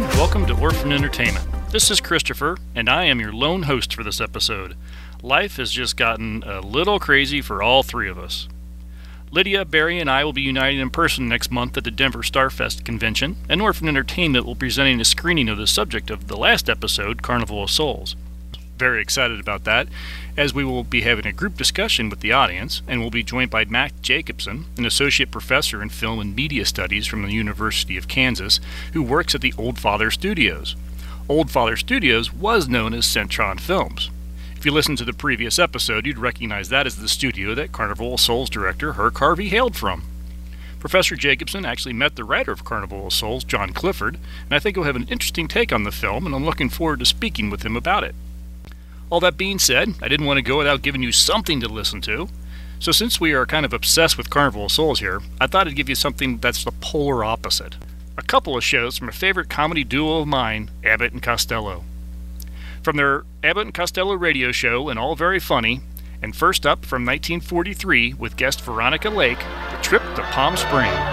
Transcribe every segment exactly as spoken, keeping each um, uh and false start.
Welcome to Orphan Entertainment. This is Christopher, and I am your lone host for this episode. Life has just gotten a little crazy for all three of us. Lydia, Barry, and I will be uniting in person next month at the Denver Starfest convention, and Orphan Entertainment will be presenting a screening of the subject of the last episode, Carnival of Souls. Very excited about that, as we will be having a group discussion with the audience, and we'll be joined by Matt Jacobson, an associate professor in film and media studies from the University of Kansas, who works at the Old Father Studios. Old Father Studios was known as Centron Films. If you listened to the previous episode, you'd recognize that as the studio that Carnival of Souls director Herc Harvey hailed from. Professor Jacobson actually met the writer of Carnival of Souls, John Clifford, and I think he'll have an interesting take on the film, and I'm looking forward to speaking with him about it. All that being said, I didn't want to go without giving you something to listen to. So since we are kind of obsessed with Carnival of Souls here, I thought I'd give you something that's the polar opposite. A couple of shows from a favorite comedy duo of mine, Abbott and Costello. From their Abbott and Costello radio show, and all very funny, and first up from nineteen forty-three with guest Veronica Lake, The Trip to Palm Springs.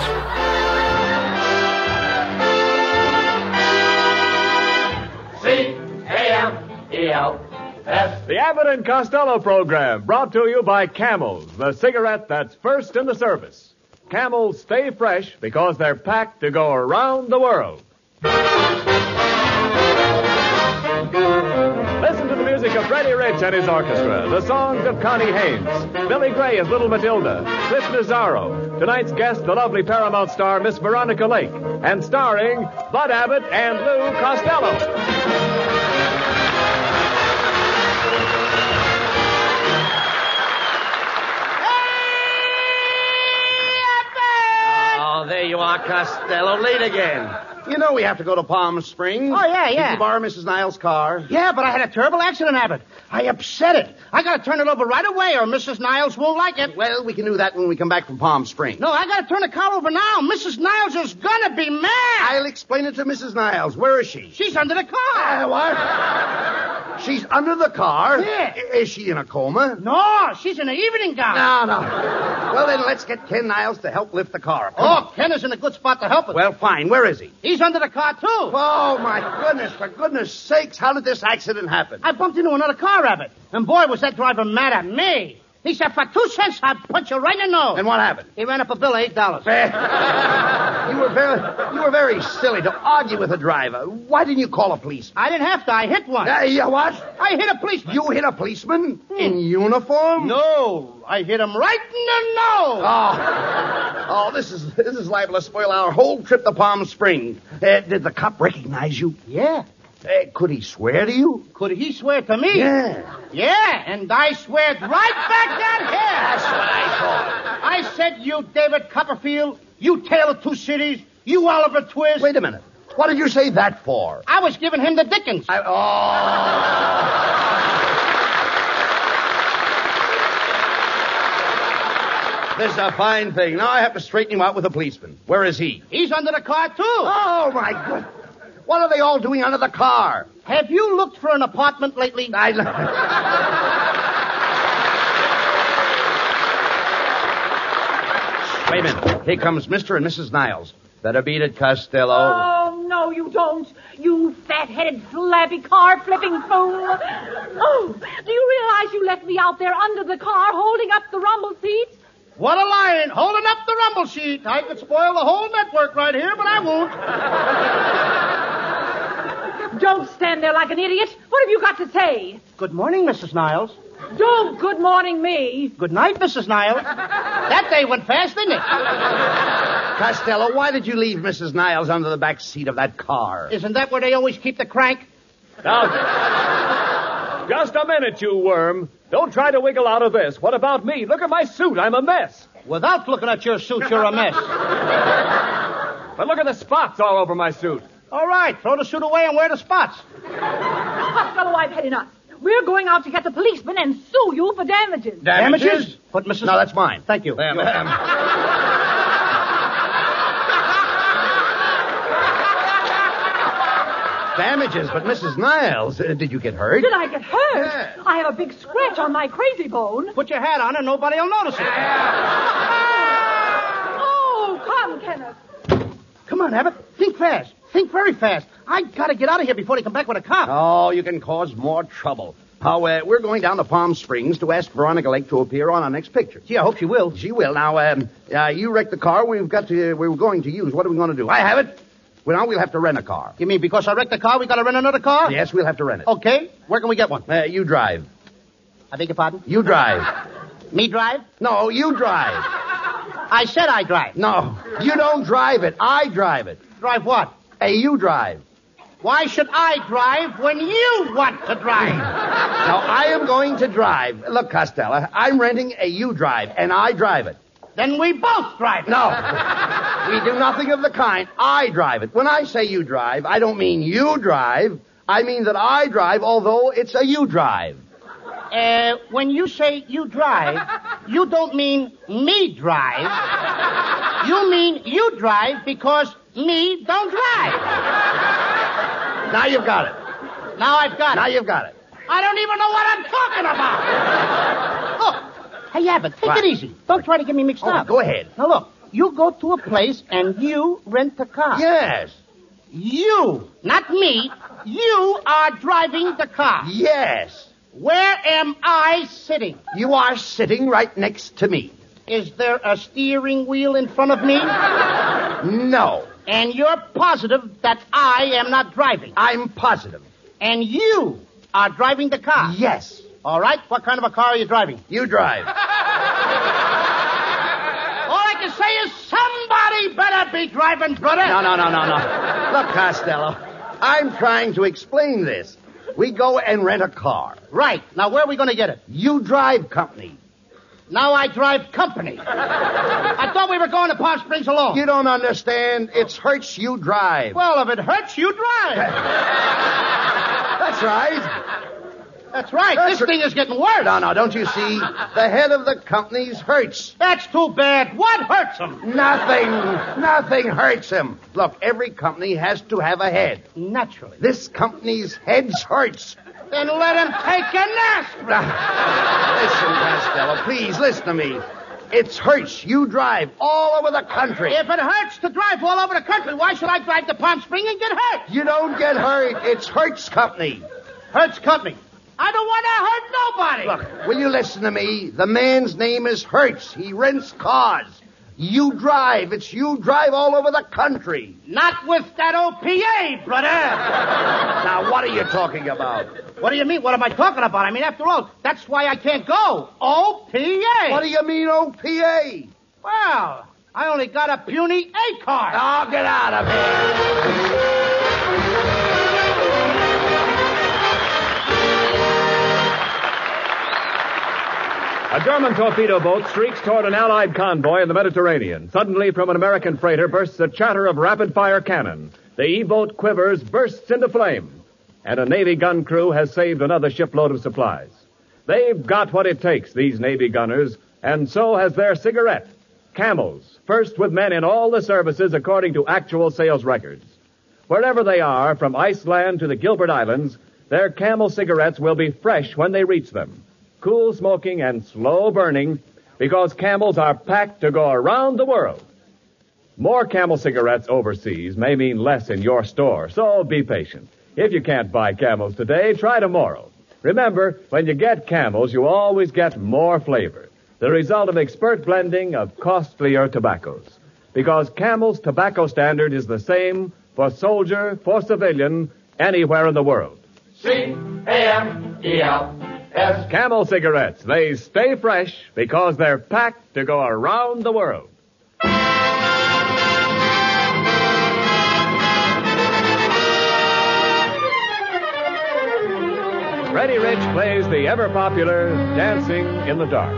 C A M E L F. The Abbott and Costello program, brought to you by Camels, the cigarette that's first in the service. Camels stay fresh because they're packed to go around the world. Listen to the music of Freddie Rich and his orchestra, the songs of Connie Haynes, Billy Gray as Little Matilda, Cliff Nazaro, tonight's guest, the lovely Paramount star Miss Veronica Lake, and starring Bud Abbott and Lou Costello. There you are, Costello. Late again. You know we have to go to Palm Springs. Oh, yeah, yeah. Did you borrow Missus Niles' car? Yeah, but I had a terrible accident, Abbott. I upset it. I gotta turn it over right away or Missus Niles won't like it. Well, we can do that when we come back from Palm Springs. No, I gotta turn the car over now. Missus Niles is gonna be mad. I'll explain it to Missus Niles. Where is she? She's under the car. Uh, what? She's under the car? Yeah. Is she in a coma? No, she's in an evening gown. No, no. Well, then let's get Ken Niles to help lift the car. Come Oh, on. Ken is in a good spot to help us. Well, fine. Where is he? He's under the car, too. Oh, my goodness. For goodness sakes, how did this accident happen? I bumped into another car, Abbott. And boy, was that driver mad at me. He said, for two cents, I'd punch you right in the nose. And what happened? He ran up a bill of eight dollars. You were very, you were very silly to argue with a driver. Why didn't you call a policeman? I didn't have to. I hit one. Uh, you what? I hit a policeman. You hit a policeman in uniform? No, I hit him right in the nose. Oh, oh, this is this is liable to spoil our whole trip to Palm Springs. Uh, did the cop recognize you? Yeah. Uh, could he swear to you? Could he swear to me? Yeah. Yeah, and I swear right back at him. That's what I thought. I said, you David Copperfield, you Tale of Two Cities, you Oliver Twist. Wait a minute. What did you say that for? I was giving him the Dickens. I, oh. This is a fine thing. Now I have to straighten him out with a policeman. Where is he? He's under the car, too. Oh, my God. What are they all doing under the car? Have you looked for an apartment lately? I... Wait a minute. Here comes Mister and Missus Niles. Better beat it, Costello. Oh, no, you don't. You fat-headed, flabby, car-flipping fool. Oh, do you realize you left me out there under the car holding up the rumble seat? What a lion, holding up the rumble sheet. I could spoil the whole network right here, but I won't. Don't stand there like an idiot. What have you got to say? Good morning, Missus Niles. Don't good morning me. Good night, Missus Niles. That day went fast, didn't it? Costello, why did you leave Missus Niles under the back seat of that car? Isn't that where they always keep the crank? Now, just a minute, you worm. Don't try to wiggle out of this. What about me? Look at my suit. I'm a mess. Without looking at your suit, you're a mess. But look at the spots all over my suit. All right, throw the suit away and wear the spots. Costello, I've had enough. We're going out to get the policeman and sue you for damages. Damages? But Missus No, that's mine. Thank you. Um, um, Damages, but Missus Niles, uh, did you get hurt? Did I get hurt? Yeah. I have a big scratch on my crazy bone. Put your hat on and nobody will notice it. Oh, come, Kenneth. Come on, Abbott. Think fast. Think very fast. I gotta get out of here before they come back with a cop. Oh, you can cause more trouble. How, uh, we're going down to Palm Springs to ask Veronica Lake to appear on our next picture. Gee, I hope she will. She will. Now, um, uh, you wrecked the car we've got to, we were going to use. What are we going to do? I have it. Well, now we'll have to rent a car. You mean because I wrecked the car, we gotta rent another car? Yes, we'll have to rent it. Okay. Where can we get one? Uh, you drive. I beg your pardon? You drive. Me drive? No, you drive. I said I drive. No, you don't drive it. I drive it. Drive what? Hey, you drive. Why should I drive when you want to drive? Now, I am going to drive. Look, Costello, I'm renting a you drive, and I drive it. Then we both drive. No, we do nothing of the kind. I drive it. When I say you drive, I don't mean you drive. I mean that I drive, although it's a you drive. Uh, when you say you drive, you don't mean me drive. You mean you drive because me don't drive. Now you've got it. Now I've got Now it. you've got it. I don't even know what I'm talking about. Look, hey, Abbott, take What? it easy. Don't try to get me mixed Oh, up. go ahead. Now, look, you go to a place and you rent a car. Yes. You, not me, you are driving the car. Yes. Where am I sitting? You are sitting right next to me. Is there a steering wheel in front of me? No. And you're positive that I am not driving. I'm positive. And you are driving the car. Yes. All right, what kind of a car are you driving? You drive. All I can say is somebody better be driving, brother. No, no, no, no, no. Look, Costello, I'm trying to explain this. We go and rent a car. Right. Now, where are we going to get it? You drive company. Now I drive company. I thought we were going to Palm Springs alone. You don't understand. It's Hertz you drive. Well, if it hurts, you drive. That's right. That's right. That's this r- thing is getting worse. No, no, don't you see? The head of the company's Hertz. That's too bad. What hurts him? Nothing, nothing hurts him. Look, every company has to have a head. Naturally. This company's head's Hertz. Then let him take a nap. Listen, Costello, please listen to me. It's Hertz. You drive all over the country. If it hurts to drive all over the country, why should I drive to Palm Springs and get hurt? You don't get hurt. It's Hertz Company. Hertz Company. I don't want to hurt nobody. Look, will you listen to me? The man's name is Hertz. He rents cars. You drive. It's you drive all over the country. Not with that O P A, brother. Now, what are you talking about? What do you mean? What am I talking about? I mean, after all, that's why I can't go. O P A. What do you mean, O P A? Well, I only got a puny A card. Oh, get out of here. A German torpedo boat streaks toward an Allied convoy in the Mediterranean. Suddenly, from an American freighter bursts a chatter of rapid-fire cannon. The E-boat quivers, bursts into flame. And a Navy gun crew has saved another shipload of supplies. They've got what it takes, these Navy gunners, and so has their cigarette. Camels, first with men in all the services according to actual sales records. Wherever they are, from Iceland to the Gilbert Islands, their Camel cigarettes will be fresh when they reach them. Cool smoking and slow burning, because Camels are packed to go around the world. More Camel cigarettes overseas may mean less in your store, so be patient. If you can't buy Camels today, try tomorrow. Remember, when you get Camels, you always get more flavor, the result of expert blending of costlier tobaccos. Because Camel's tobacco standard is the same for soldier, for civilian, anywhere in the world. C A M E L S. Camel cigarettes, they stay fresh because they're packed to go around the world. Freddie Rich plays the ever-popular Dancing in the Dark.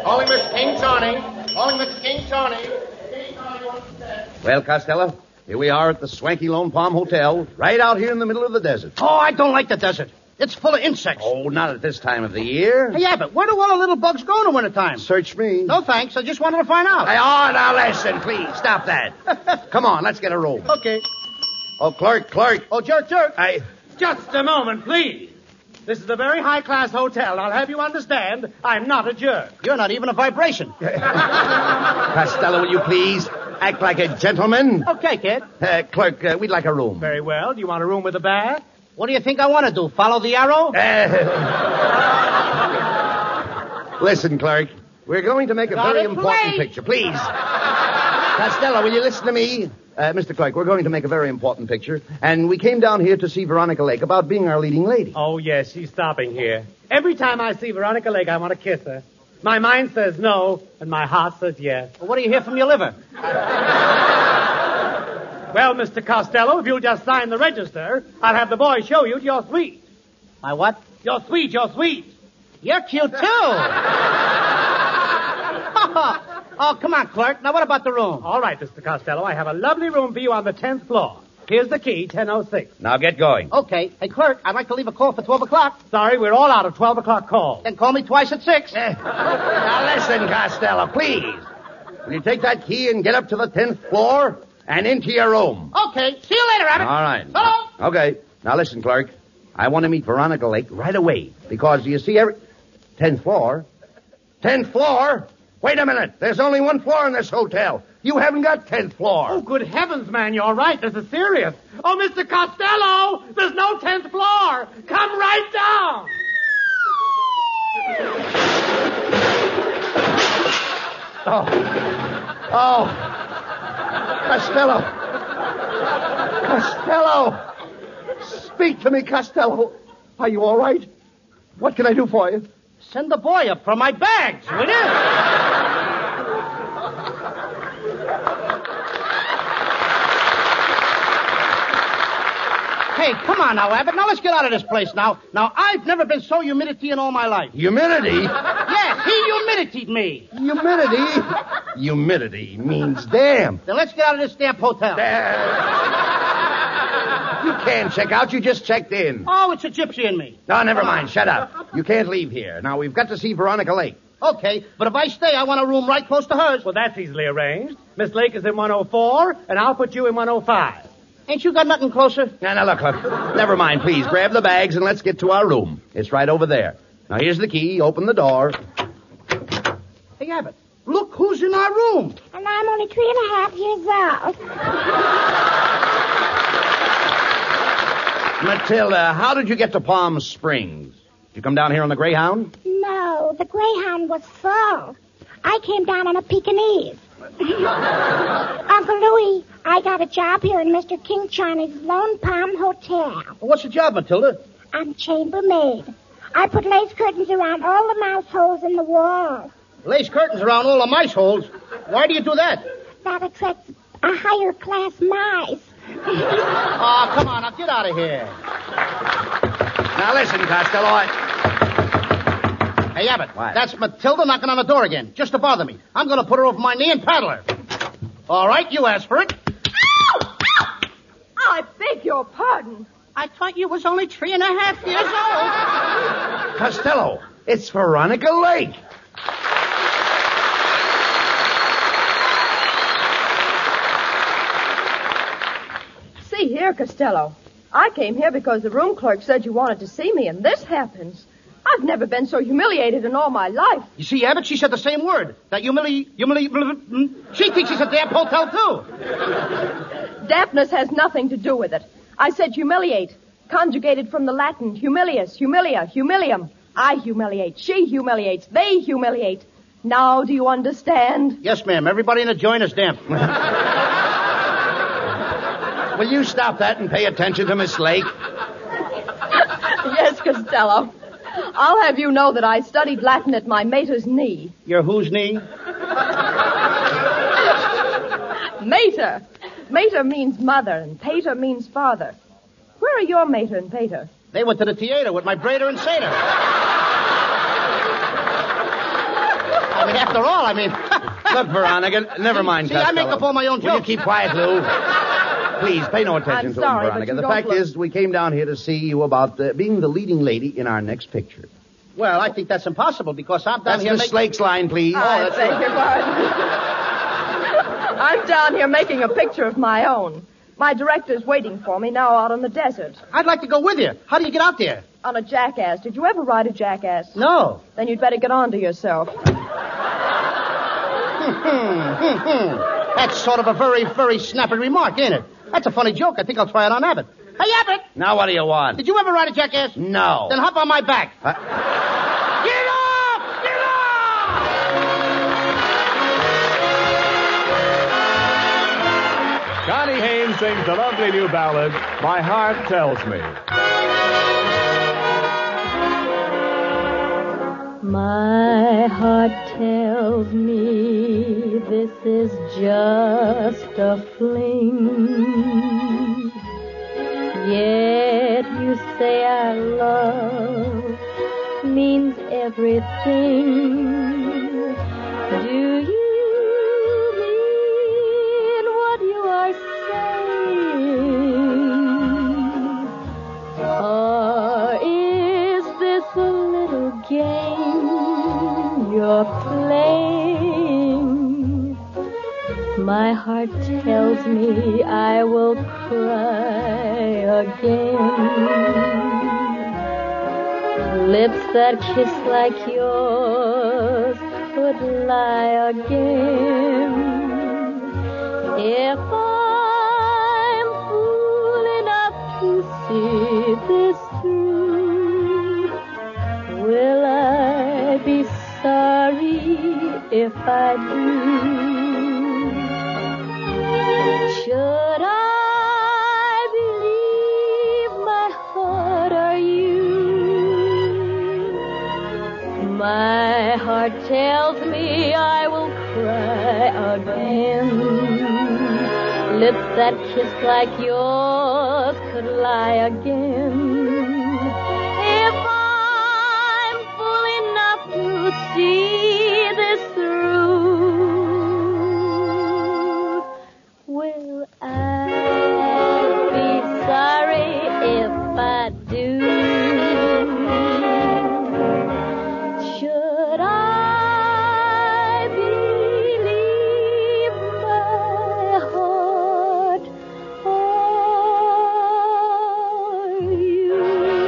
Calling Miss King Tawny. Calling Miss King Tawny. Well, Costello, here we are at the swanky Lone Palm Hotel, right out here in the middle of the desert. Oh, I don't like the desert. It's full of insects. Oh, not at this time of the year. Hey, yeah, but where do all the little bugs go in the wintertime? Search me. No, thanks. I just wanted to find out. Hey, oh, now listen, please. Stop that. Come on, let's get a room. Okay. Oh, clerk, clerk. Oh, jerk, jerk. I... Just a moment, please. This is a very high-class hotel. I'll have you understand, I'm not a jerk. You're not even a vibration. Costello, will you please act like a gentleman? Okay, kid. Uh, clerk, uh, we'd like a room. Very well. Do you want a room with a bath? What do you think I want to do? Follow the arrow? Uh, listen, clerk. We're going to make a Got very it, important play. picture. Please. Costello, will you listen to me? Uh, Mister Clerk, we're going to make a very important picture, and we came down here to see Veronica Lake about being our leading lady. Oh, yes, she's stopping here. Every time I see Veronica Lake, I want to kiss her. My mind says no, and my heart says yes. Well, what do you hear from your liver? Well, Mister Costello, if you'll just sign the register, I'll have the boy show you to your suite. My what? Your suite, your suite. You're cute, too. Oh, come on, clerk. Now, what about the room? All right, Mister Costello, I have a lovely room for you on the tenth floor. Here's the key, ten oh six. Now get going. Okay. Hey, clerk, I'd like to leave a call for twelve o'clock. Sorry, we're all out of twelve o'clock calls. Then call me twice at six. Now listen, Costello, please. Will you take that key and get up to the tenth floor and into your room? Okay. See you later, Abbott. All right. Hello. Okay. Now listen, clerk. I want to meet Veronica Lake right away because you see every... Tenth floor? Tenth floor? Wait a minute. There's only one floor in this hotel. You haven't got tenth floor. Oh, good heavens, man, you're right. This is serious. Oh, Mister Costello, there's no tenth floor. Come right down. Oh. Oh. Costello. Costello. Speak to me, Costello. Are you all right? What can I do for you? Send the boy up for my bags, will you? Hey, come on now, Abbott. Now let's get out of this place now. Now, I've never been so humidity in all my life. Humidity? Yes, he humiditied me. Humidity? Humidity means damn. Then let's get out of this damn hotel. You can't check out. You just checked in. Oh, it's a gypsy in me. No, never mind. Shut up. You can't leave here. Now, we've got to see Veronica Lake. Okay, but if I stay, I want a room right close to hers. Well, that's easily arranged. Miss Lake is in one oh four, and I'll put you in one oh five. Ain't you got nothing closer? Now, now, look, look. Never mind. Please, grab the bags and let's get to our room. It's right over there. Now, here's the key. Open the door. Hey, Abbott, look who's in our room. And I'm only three and a half years old. Matilda, how did you get to Palm Springs? Did you come down here on the Greyhound? No, the Greyhound was full. I came down on a Pekingese. Uncle Louie, I got a job here in Mister King Charney's Lone Palm Hotel. Well, what's the job, Matilda? I'm chambermaid. I put lace curtains around all the mouse holes in the wall. Lace curtains around all the mice holes. Why do you do that? That attracts a higher class mice. Oh, come on, now get out of here. Now, listen, Costello, I... Hey, Abbott, What? that's Matilda knocking on the door again, just to bother me. I'm going to put her over my knee and paddle her. All right, you asked for it. Ow! Ow! I beg your pardon. I thought you was only three and a half years old. Costello, it's Veronica Lake. See here, Costello. I came here because the room clerk said you wanted to see me, and this happens. I've never been so humiliated in all my life. You see, Abbott, she said the same word. That humili... humili... She thinks it's a damn hotel, too. Dampness has nothing to do with it. I said humiliate, conjugated from the Latin humilius, humilia, humilium. I humiliate, she humiliates, they humiliate. Now do you understand? Yes, ma'am. Everybody in the joint is damp. Will you stop that and pay attention to Miss Lake? Yes, Costello. I'll have you know that I studied Latin at my mater's knee. Your whose knee? Mater. Mater means mother, and pater means father. Where are your mater and pater? They went to the theater with my braider and satyr. I mean, After all, I mean... Look, Veronica, never mind, See, I Costello. make up all my own Will you jokes. keep quiet, Lou? Please, pay no attention I'm to sorry, him, but Veronica. you The don't fact look- is, we came down here to see you about uh, being the leading lady in our next picture. Well, I think that's impossible because I'm down That's here Miss making... Slake's line, please. I beg your pardon. I'm down here making a picture of my own. My director's waiting for me now out on the desert. I'd like to go with you. How do you get out there? On a jackass. Did you ever ride a jackass? No. Then you'd better get on to yourself. That's sort of a very, very snappy remark, ain't it? That's a funny joke. I think I'll try it on Abbott. Hey, Abbott! Now what do you want? Did you ever ride a jackass? No. Then hop on my back. Uh, Get off! Get off! Connie Haynes sings the lovely new ballad, My Heart Tells Me. My heart tells me this is just a fling. Yet you say our love means everything. Do you mean what you are saying? Or is this a little game you're playing? My heart tells me I will cry again. Lips that kiss like yours could lie again. If I'm fool enough to see this through, will I be sorry if I do? Should I believe my heart or you? My heart tells me I will cry again. Lips that kiss like yours could lie again. If I'm fool enough to see this through, will I be sorry if I do? Should I believe my heart or you?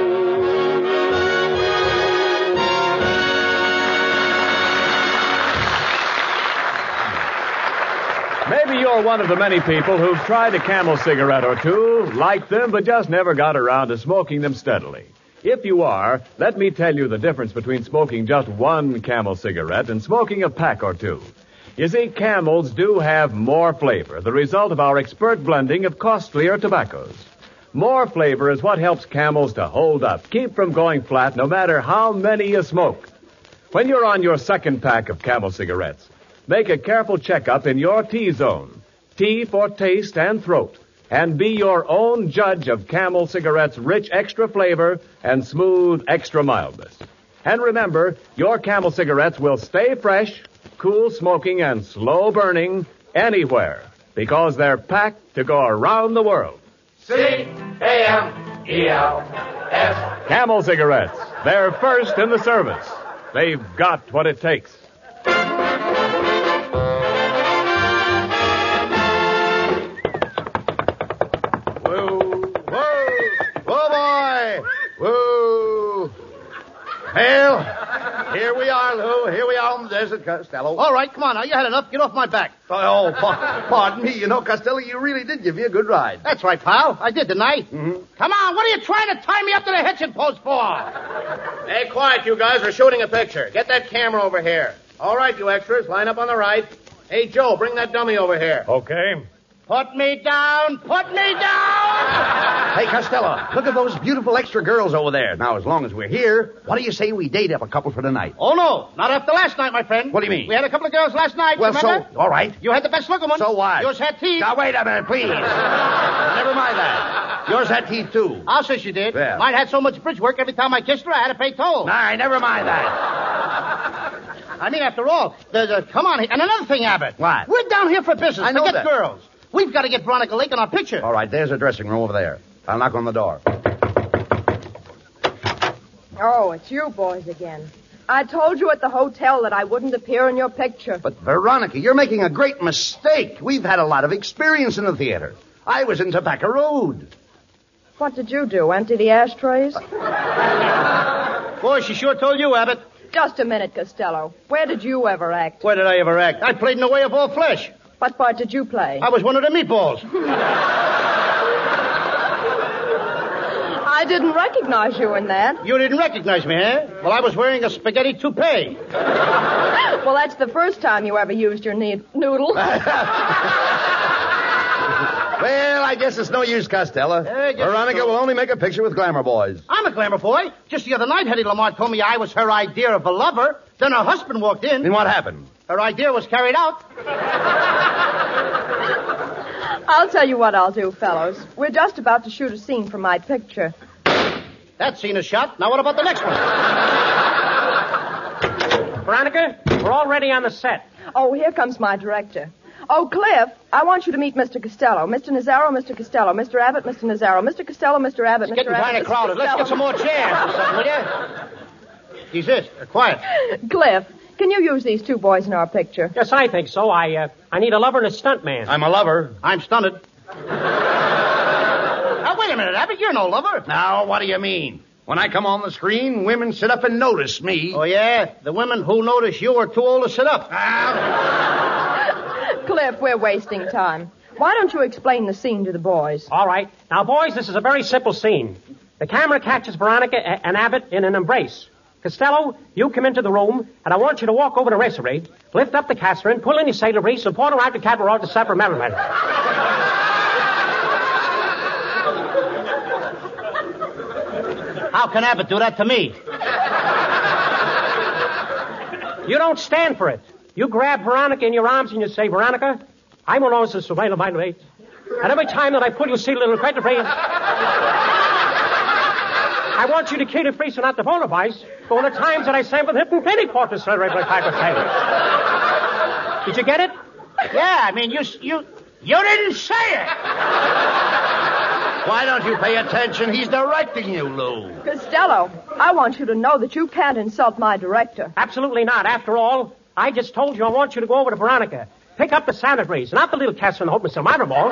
Maybe you're one of the many people who've tried a Camel cigarette or two, liked them, but just never got around to smoking them steadily. If you are, let me tell you the difference between smoking just one Camel cigarette and smoking a pack or two. You see, Camels do have more flavor, the result of our expert blending of costlier tobaccos. More flavor is what helps Camels to hold up, keep from going flat no matter how many you smoke. When you're on your second pack of Camel cigarettes, make a careful checkup in your T-zone. T for taste and throat. And be your own judge of Camel cigarettes' rich extra flavor and smooth extra mildness. And remember, your Camel cigarettes will stay fresh, cool smoking, and slow burning anywhere because they're packed to go around the world. C A M E L S. Camel cigarettes. They're first in the service. They've got what it takes. Well, here we are, Lou. Here we are on the desert, Costello. All right, come on now. You had enough. Get off my back. Oh, pa- pardon me. You know, Costello, you really did give me a good ride. That's right, pal. I did, didn't I? Mm-hmm. Come on. What are you trying to tie me up to the hitching post for? Hey, quiet, you guys. We're shooting a picture. Get that camera over here. All right, you extras. Line up on the right. Hey, Joe, bring that dummy over here. Okay. Put me down. Put me down. Hey, Costello, look at those beautiful extra girls over there. Now, as long as we're here, what do you say we date up a couple for tonight? Oh, no. Not after last night, my friend. What do you mean? We had a couple of girls last night. Well, remember? so, all right. You had the best looking one. So what? Yours had teeth. Now, wait a minute, please. Never mind that. Yours had teeth, too. I'll say she did. Yeah. Mine had so much bridge work, every time I kissed her, I had to pay toll. All right, never mind that. I mean, after all, the, the, come on. And another thing, Abbott. What? We're down here for business. I know Forget that. girls. We've got to get Veronica Lake in our picture. All right, there's a dressing room over there. I'll knock on the door. Oh, it's you boys again. I told you at the hotel that I wouldn't appear in your picture. But, Veronica, you're making a great mistake. We've had a lot of experience in the theater. I was in Tobacco Road. What did you do, empty the ashtrays? Boy, she sure told you, Abbott. Just a minute, Costello. Where did you ever act? Where did I ever act? I played in The Way of All Flesh. What part did you play? I was one of the meatballs. I didn't recognize you in that. You didn't recognize me, eh? Well, I was wearing a spaghetti toupee. Well, that's the first time you ever used your ne- noodle. Well, I guess it's no use, Costello. I guess Veronica so. will only make a picture with glamour boys. I'm a glamour boy. Just the other night, Hetty Lamar told me I was her idea of a lover. Then her husband walked in. Then what happened? Her idea was carried out. I'll tell you what I'll do, fellows. We're just about to shoot a scene for my picture. That scene is shot. Now what about the next one? Veronica, we're already on the set. Oh, here comes my director. Oh, Cliff, I want you to meet Mister Costello. Mister Nazaro, Mister Costello. Mister Abbott, Mister Nazaro. Mister Costello, Mister Abbott, It's Mister getting Abbott. kind of crowded. Let's get some more chairs or something, will you? He's it. Uh, quiet. Cliff, can you use these two boys in our picture? Yes, I think so. I uh, I need a lover and a stunt man. I'm a lover. I'm stunted. Now, wait a minute, Abbott. You're no lover. Now, what do you mean? When I come on the screen, women sit up and notice me. Oh, yeah? The women who notice you are too old to sit up. Cliff, we're wasting time. Why don't you explain the scene to the boys? All right. Now, boys, this is a very simple scene. The camera catches Veronica a- and Abbott in an embrace. Costello, you come into the room, and I want you to walk over to Racerade, lift up the Catherine, pull in your sailor breeze, and point her out to Cattle to supper merriment. How can Abbott do that to me? You don't stand for it. You grab Veronica in your arms and you say, Veronica, I'm an officer surveillance of my weight. And every time that I pull you see a little credit breeze, I want you to kill the priest and not the volatilize. But when the times that I sang with hip and penny port to celebrate my type of thing. Did you get it? Yeah, I mean, you you you didn't say it. Why don't you pay attention? He's directing you, Lou. Costello, I want you to know that you can't insult my director. Absolutely not. After all, I just told you I want you to go over to Veronica. Pick up the Santa breeze, not the little Catherine and hope Mister Minor balls.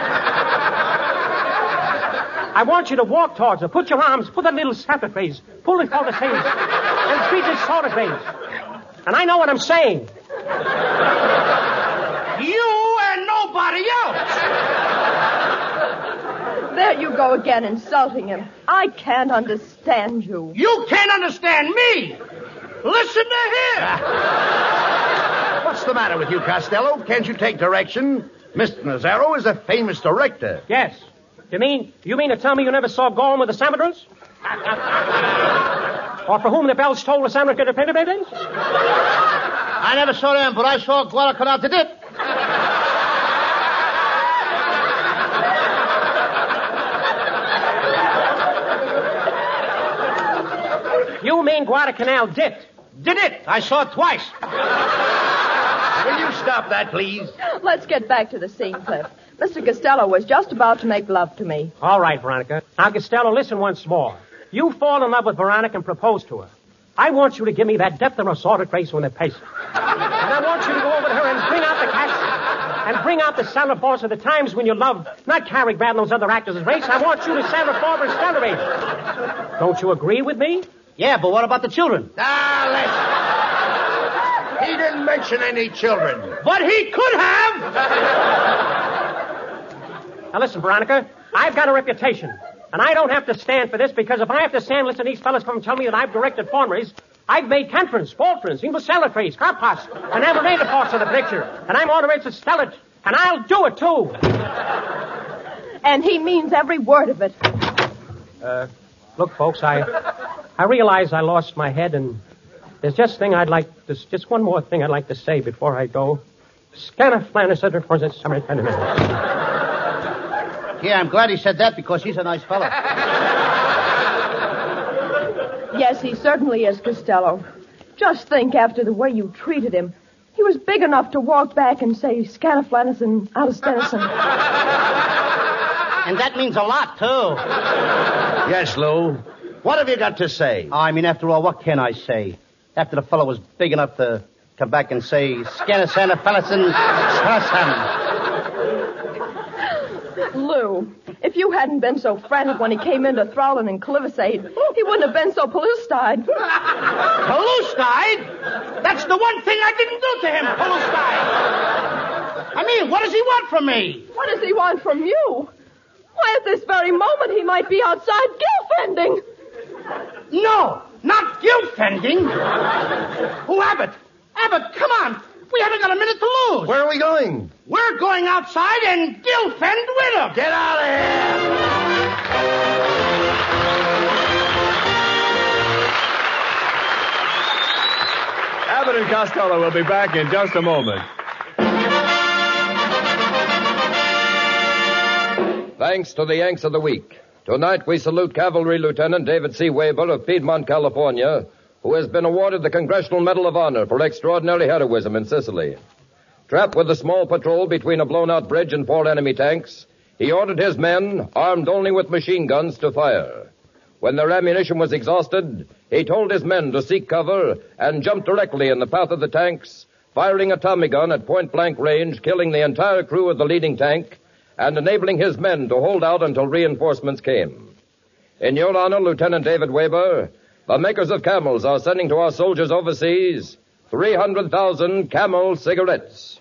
I want you to walk towards her. Put your arms, put that little Santa breeze, pull it for the scenes, and squeeze this soda breeze. And I know what I'm saying. You and nobody else. There you go again, insulting him. I can't understand you. You can't understand me. Listen to him. What's the matter with you, Costello? Can't you take direction? Mister Nazaro is a famous director. Yes. You mean you mean to tell me you never saw Gorham with the Samadrils? Or for whom the bells toll the Samadrils get the penny babies? I never saw them, but I saw Guadalcanal to dip. You mean Guadalcanal dipped? Did it? I saw it twice. Will you stop that, please? Let's get back to the scene, Cliff. Mister Costello was just about to make love to me. All right, Veronica. Now, Costello, listen once more. You fall in love with Veronica and propose to her. I want you to give me that depth and assorted grace when they pace. And I want you to go over to her and bring out the cast and bring out the Santa Force of the times when you love not Cary Grant and those other actors' race. I want you to Santa Barbara celebrate. Don't you agree with me? Yeah, but what about the children? Ah, listen. He didn't mention any children. But he could have. Now listen, Veronica, I've got a reputation. And I don't have to stand for this because if I have to stand, listen, these fellas come and tell me that I've directed formeries. I've made Cantrons, Faltrons, English salad trays, carpots, and amalgamated parts of the picture. And I'm authorized to spell it. And I'll do it, too. And he means every word of it. Uh, look, folks, I I realize I lost my head, and there's just thing I'd like to, just one more thing I'd like to say before I go. Scanner Flanner Center for the summer minutes. Yeah, I'm glad he said that because he's a nice fellow. Yes, he certainly is, Costello. Just think, after the way you treated him. He was big enough to walk back and say, Scanaflanison, out of Stenison. And that means a lot, too. Yes, Lou. What have you got to say? I mean, after all, what can I say? After the fellow was big enough to come back and say, Scanaflanison, Lou, if you hadn't been so frantic when he came into Thrallin and Clivisade, he wouldn't have been so pellucid. Pellucid? That's the one thing I didn't do to him, pellucid. I mean, what does he want from me? What does he want from you? Why, at this very moment, he might be outside guilt-fending. No, not guilt-fending. Oh, Abbott, Abbott, come on. We haven't got a minute to lose. Where are we going? We're going outside and guilt-fend with him. Get out of here! Abbott and Costello will be back in just a moment. Thanks to the Yanks of the Week. Tonight we salute Cavalry Lieutenant David C. Weber of Piedmont, California, who has been awarded the Congressional Medal of Honor for extraordinary heroism in Sicily. Trapped with a small patrol between a blown-out bridge and four enemy tanks, he ordered his men, armed only with machine guns, to fire. When their ammunition was exhausted, he told his men to seek cover and jump directly in the path of the tanks, firing a Tommy gun at point-blank range, killing the entire crew of the leading tank, and enabling his men to hold out until reinforcements came. In your honor, Lieutenant David Weber, the makers of Camels are sending to our soldiers overseas three hundred thousand Camel cigarettes.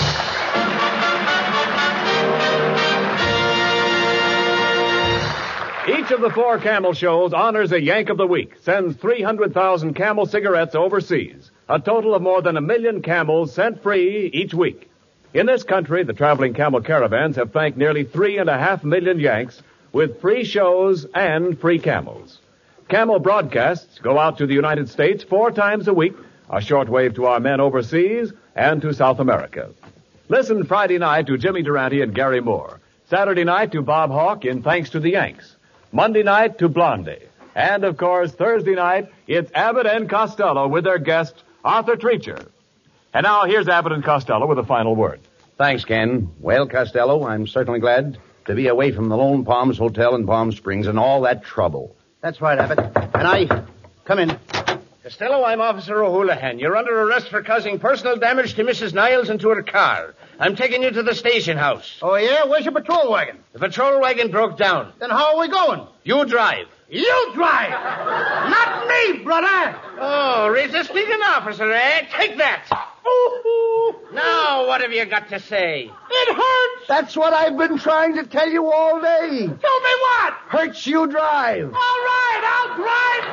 Each of the four Camel shows honors a Yank of the Week, sends three hundred thousand Camel cigarettes overseas, a total of more than a million Camels sent free each week. In this country, the traveling Camel caravans have thanked nearly three and a half million Yanks with free shows and free Camels. Camel broadcasts go out to the United States four times a week, a shortwave to our men overseas and to South America. Listen Friday night to Jimmy Durante and Gary Moore. Saturday night to Bob Hawke in Thanks to the Yanks. Monday night to Blondie. And, of course, Thursday night, it's Abbott and Costello with their guest, Arthur Treacher. And now, here's Abbott and Costello with a final word. Thanks, Ken. Well, Costello, I'm certainly glad to be away from the Lone Palms Hotel in Palm Springs and all that trouble. That's right, Abbott. And I... Come in. Costello, I'm Officer O'Houlihan. You're under arrest for causing personal damage to Missus Niles and to her car. I'm taking you to the station house. Oh, yeah? Where's your patrol wagon? The patrol wagon broke down. Then how are we going? You drive. You drive! Not me, brother! Oh, resisting an officer, eh? Take that! Ooh. Now, what have you got to say? It hurts! That's what I've been trying to tell you all day. Tell me what? Hurts you drive. All right, I'll drive.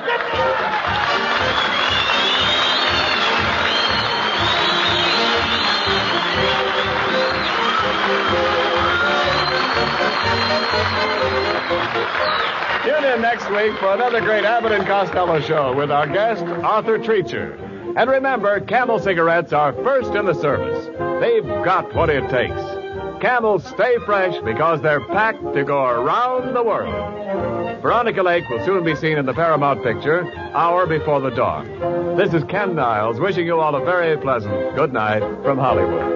Tune in next week for another great Abbott and Costello show with our guest, Arthur Treacher. And remember, Camel cigarettes are first in the service. They've got what it takes. Camels stay fresh because they're packed to go around the world. Veronica Lake will soon be seen in the Paramount picture, Hour Before the Dawn. This is Ken Niles wishing you all a very pleasant good night from Hollywood.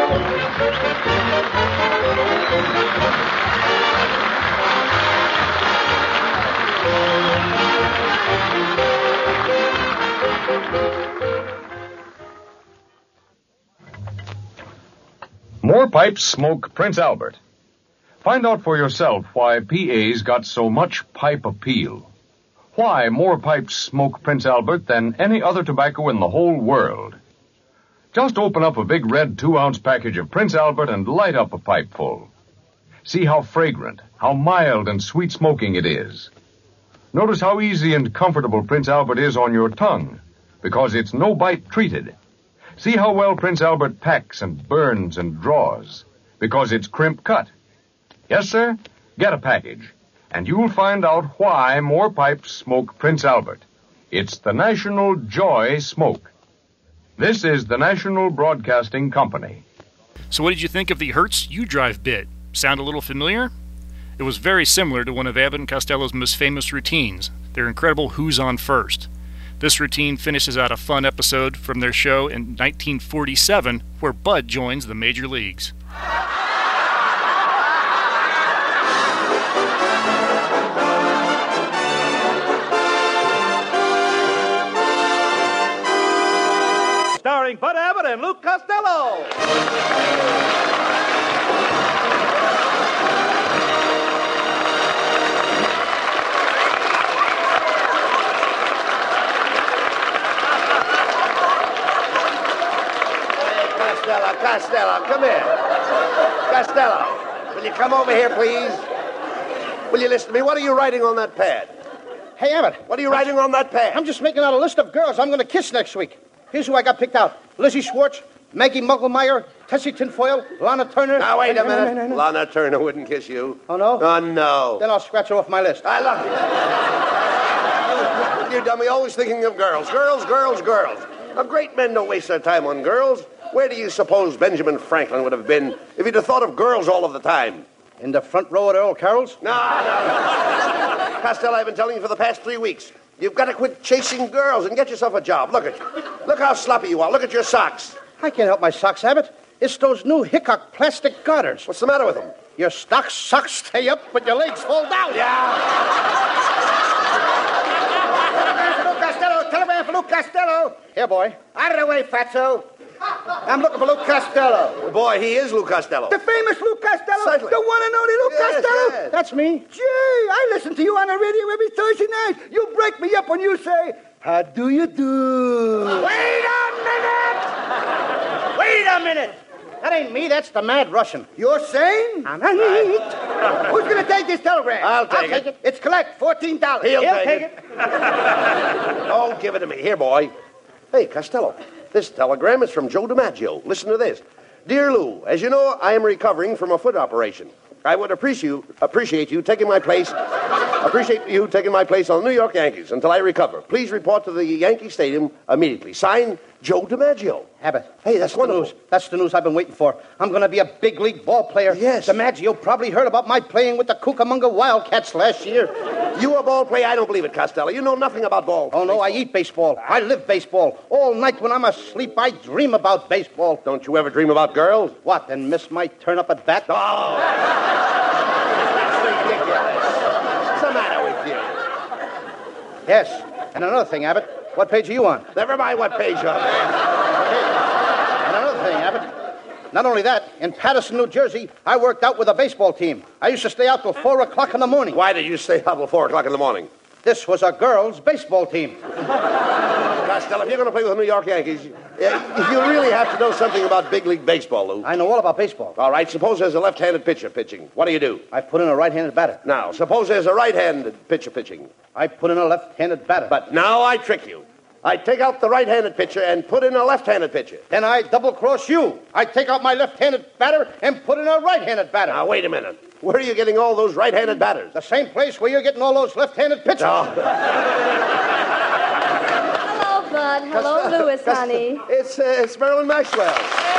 More pipes smoke Prince Albert. Find out for yourself why P A's got so much pipe appeal. Why more pipes smoke Prince Albert than any other tobacco in the whole world. Just open up a big red two-ounce package of Prince Albert and light up a pipe full. See how fragrant, how mild and sweet smoking it is. Notice how easy and comfortable Prince Albert is on your tongue, because it's no-bite treated. See how well Prince Albert packs and burns and draws, because it's crimp cut. Yes, sir, get a package, and you'll find out why more pipes smoke Prince Albert. It's the National Joy Smoke. This is the National Broadcasting Company. So what did you think of the Hertz U-Drive bit? Sound a little familiar? It was very similar to one of Abbott and Costello's most famous routines, their incredible Who's On First. This routine finishes out a fun episode from their show in nineteen forty-seven, where Bud joins the major leagues. Starring Bud Abbott and Luke Costello. Costello, Costello, come here. Costello, will you come over here, please? Will you listen to me? What are you writing on that pad? Hey, Abbott. What are you writing on that pad? I'm just making out a list of girls I'm going to kiss next week. Here's who I got picked out. Lizzie Schwartz, Maggie Mugglemeyer, Tessie Tinfoil, Lana Turner. Now, wait a and, minute. No, no, no, no. Lana Turner wouldn't kiss you. Oh, no? Oh, no. Then I'll scratch her off my list. I love you. You dummy, always thinking of girls. Girls, girls, girls. Now, great men don't waste their time on girls. Where do you suppose Benjamin Franklin would have been if he'd have thought of girls all of the time? In the front row at Earl Carroll's? No, no, no. Costello, I've been telling you for the past three weeks. You've got to quit chasing girls and get yourself a job. Look at you. Look how sloppy you are. Look at your socks. I can't help my socks, Abbott. It's those new Hickok plastic garters. What's the matter with them? Your stock socks stay up, but your legs fall down. Yeah. Telegram for Luke Costello. Telegram for Luke Costello. Here, boy. Out of the way, fatso. I'm looking for Luke Costello. Boy, he is Luke Costello. The famous Luke Costello? Certainly. The one and only Luke Yes, Costello? yes. That's me. Gee, I listen to you on the radio every Thursday night. You break me up when you say, how do you do? Wait a minute! Wait a minute! That ain't me, that's the mad Russian. You're saying? I'm right. Who's going to take this telegram? I'll take I'll it. take it. It's collect, fourteen dollars. He'll take, take it. Don't give it to me. Here, boy. Hey, Costello, this telegram is from Joe DiMaggio. Listen to this. Dear Lou, as you know, I am recovering from a foot operation. I would appreciate appreciate you taking my place. Appreciate you taking my place on the New York Yankees until I recover. Please report to the Yankee Stadium immediately. Signed, Joe DiMaggio. Abbott. Hey, that's, that's wonderful. The news. That's the news I've been waiting for. I'm going to be a big league ball player. Yes. DiMaggio probably heard about my playing with the Cucamonga Wildcats last year. You a ball player? I don't believe it, Costello. You know nothing about ball. Oh, no, baseball. I eat baseball. I live baseball. All night when I'm asleep, I dream about baseball. Don't you ever dream about girls? What, and miss my turn up at bat? Oh! That's ridiculous. What's the matter with you? Yes. And another thing, Abbott. What page are you on? Never mind what page you're on. And another thing, Abbott. Not only that, in Patterson, New Jersey, I worked out with a baseball team. I used to stay out till four o'clock in the morning. Why did you stay out till four o'clock in the morning? This was a girls' baseball team. Costello, if you're going to play with the New York Yankees, uh, you really have to know something about big league baseball, Lou. I know all about baseball. All right, suppose there's a left-handed pitcher pitching. What do you do? I put in a right-handed batter. Now, suppose there's a right-handed pitcher pitching. I put in a left-handed batter. But now I trick you. I take out the right-handed pitcher and put in a left-handed pitcher. Then I double-cross you. I take out my left-handed batter and put in a right-handed batter. Now, wait a minute. Where are you getting all those right-handed batters? The same place where you're getting all those left-handed pitchers. Oh. Hello, Bud. Hello, Louis, honey. It's, uh, it's Marilyn Maxwell.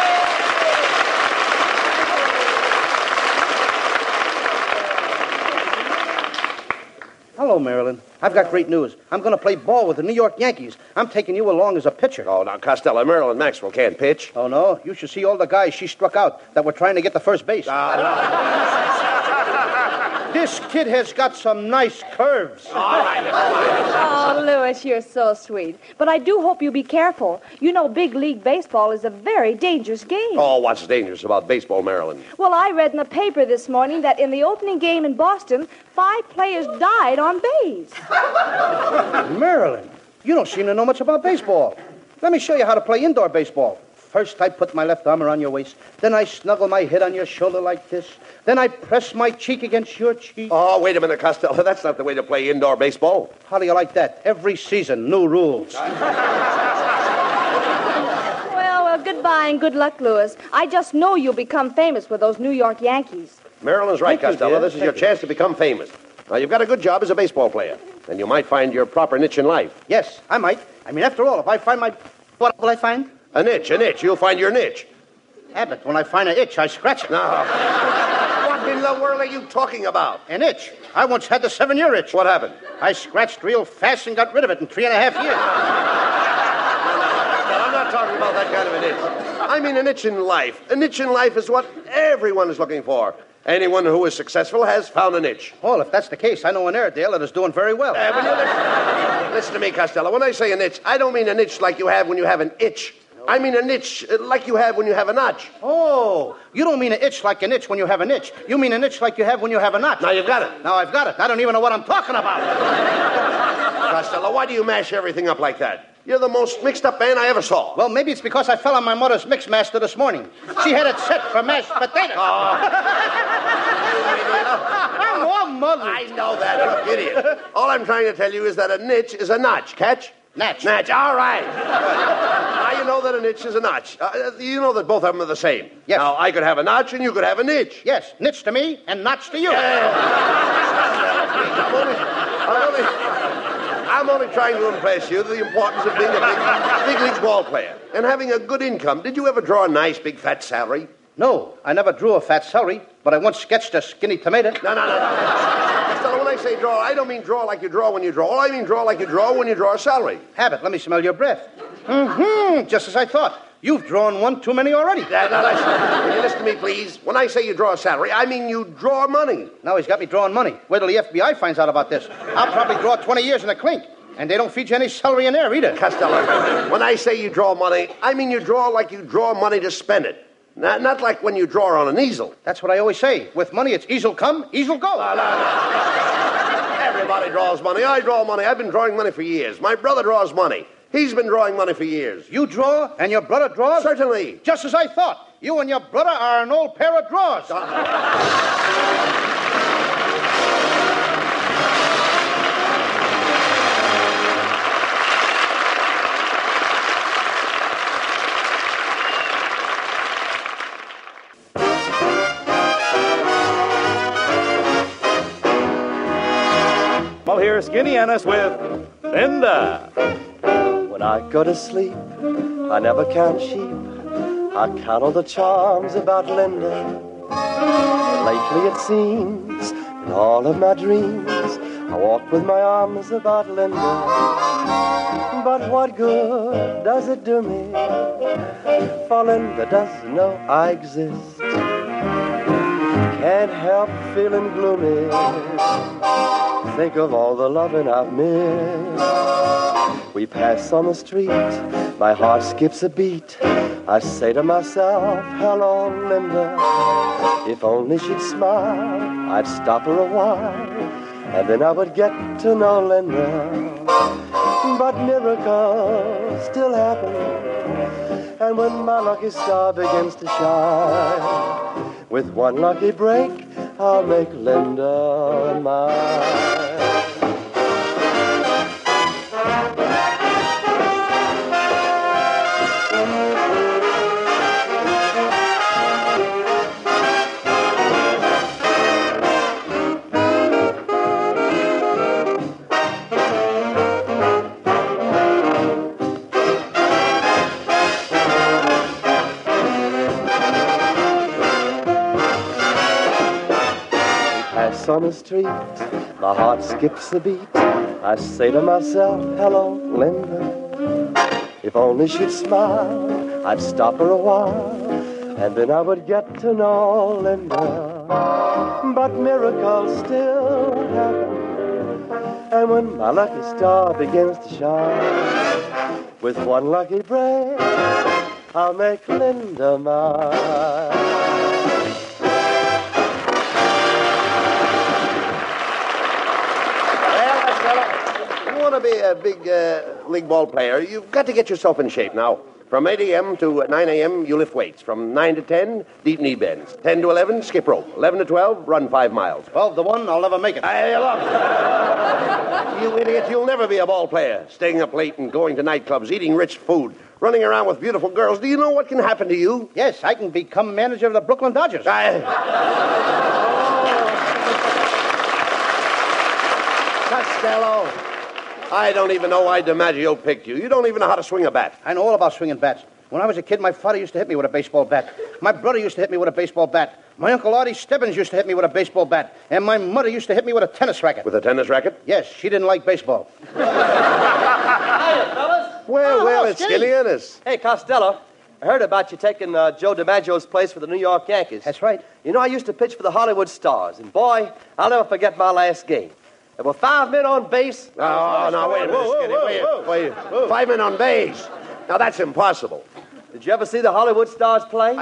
Hello, Marilyn. I've got great news. I'm going to play ball with the New York Yankees. I'm taking you along as a pitcher. Oh, now, Costello, Marilyn Maxwell can't pitch. Oh, no? You should see all the guys she struck out that were trying to get to first base. Uh, This kid has got some nice curves. All right. Oh, Louis, you're so sweet. But I do hope you be careful. You know, big league baseball is a very dangerous game. Oh, what's dangerous about baseball, Marilyn? Well, I read in the paper this morning that in the opening game in Boston, five players died on base. Marilyn, you don't seem to know much about baseball. Let me show you how to play indoor baseball. First, I put my left arm around your waist. Then I snuggle my head on your shoulder like this. Then I press my cheek against your cheek. Oh, wait a minute, Costello. That's not the way to play indoor baseball. How do you like that? Every season, new rules. Well, well, goodbye and good luck, Louis. I just know you'll become famous with those New York Yankees. Marilyn's right, Thank you, Costello. dear. This is Thank your you. chance to become famous. Now, you've got a good job as a baseball player, and you might find your proper niche in life. Yes, I might. I mean, after all, if I find my... What will I find? A niche, a niche. You'll find your niche. Abbott, when I find an itch, I scratch it. Now, what in the world are you talking about? An itch. I once had the seven-year itch. What happened? I scratched real fast and got rid of it in three and a half years. No, I'm not talking about that kind of an itch. I mean an itch in life. An itch in life is what everyone is looking for. Anyone who is successful has found an itch. Well, if that's the case, I know an Airedale that is doing very well. Uh, when you listen, listen to me, Costello. When I say an itch, I don't mean an itch like you have when you have an itch. I mean an itch uh, like you have when you have a notch. Oh, you don't mean an itch like an itch when you have an itch. You mean an itch like you have when you have a notch. Now you've got it. Now I've got it. I don't even know what I'm talking about. Costello, why do you mash everything up like that? You're the most mixed-up man I ever saw. Well, maybe it's because I fell on my mother's mix master this morning. She had it set for mashed potatoes. Oh. I'm all mother. I know that, you idiot. All I'm trying to tell you is that a niche is a notch. Catch? Natch. Natch, all right. Now you know that a niche is a notch. Uh, you know that both of them are the same. Yes. Now, I could have a notch and you could have a niche. Yes, niche to me and notch to you. Yeah. I'm, only, I'm, only, I'm only trying to impress you the importance of being a big, big league ball player and having a good income. Did you ever draw a nice, big, fat salary? No, I never drew a fat celery, but I once sketched a skinny tomato. No, no, no, no. Costello, when I say draw, I don't mean draw like you draw when you draw. All I mean draw like you draw when you draw a salary. Have it. Let me smell your breath. Mm-hmm. Just as I thought. You've drawn one too many already. Now, now, listen. Will you listen to me, please? When I say you draw a salary, I mean you draw money. Now he's got me drawing money. Wait till the F B I finds out about this. I'll probably draw twenty years in a clink. And they don't feed you any celery in there either. Costello, when I say you draw money, I mean you draw like you draw money to spend it. Not, not like when you draw on an easel. That's what I always say. With money, it's easel come, easel go. No, no, no. Everybody draws money. I draw money. I've been drawing money for years. My brother draws money. He's been drawing money for years. You draw and your brother draws? Certainly. Just as I thought. You and your brother are an old pair of drawers. Well, here's Skinny Ennis with Linda. When I go to sleep, I never count sheep. I count all the charms about Linda. Lately it seems, in all of my dreams, I walk with my arms about Linda. But what good does it do me? For Linda doesn't know I exist. Can't help feeling gloomy. Think of all the loving I've missed. We pass on the street, my heart skips a beat. I say to myself, hello, Linda. If only she'd smile, I'd stop her a while, and then I would get to know Linda. But miracles still happen, and when my lucky star begins to shine, with one lucky break, I'll make Linda mine. On the street, my heart skips a beat. I say to myself, hello, Linda. If only she'd smile, I'd stop her a while, and then I would get to know Linda. But miracles still happen, and when my lucky star begins to shine, with one lucky break, I'll make Linda mine. To be a big uh, league ball player, you've got to get yourself in shape. Now, from eight a.m. to nine a.m., you lift weights. From nine to ten, deep knee bends. ten to eleven, skip rope. eleven to twelve, run five miles. twelve to one, I'll never make it. Hey, look. You idiot, you'll never be a ball player. Staying up late and going to nightclubs, eating rich food, running around with beautiful girls. Do you know what can happen to you? Yes, I can become manager of the Brooklyn Dodgers. I... Costello. I don't even know why DiMaggio picked you. You don't even know how to swing a bat. I know all about swinging bats. When I was a kid, my father used to hit me with a baseball bat. My brother used to hit me with a baseball bat. My Uncle Artie Stebbins used to hit me with a baseball bat. And my mother used to hit me with a tennis racket. With a tennis racket? Yes, she didn't like baseball. Hiya, fellas. Well, Oh, well, hello, it's Skinny. Skinny Ennis. Hey, Costello. I heard about you taking uh, Joe DiMaggio's place for the New York Yankees. That's right. You know, I used to pitch for the Hollywood Stars, and boy, I'll never forget my last game. There were five men on base. Oh, no, wait a minute, Whoa, Skinny. whoa, wait, whoa, wait. whoa. Five men on base. Now, that's impossible. Did you ever see the Hollywood Stars play?